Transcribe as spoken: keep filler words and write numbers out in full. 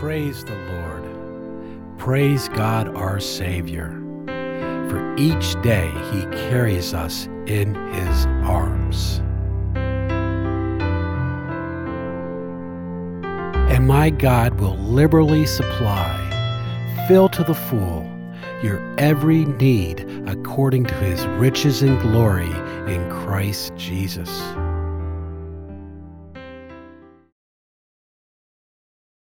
Praise the Lord. Praise God our Savior. For each day He carries us in His arms. And my God will liberally supply, fill to the full, your every need according to His riches and glory in Christ Jesus.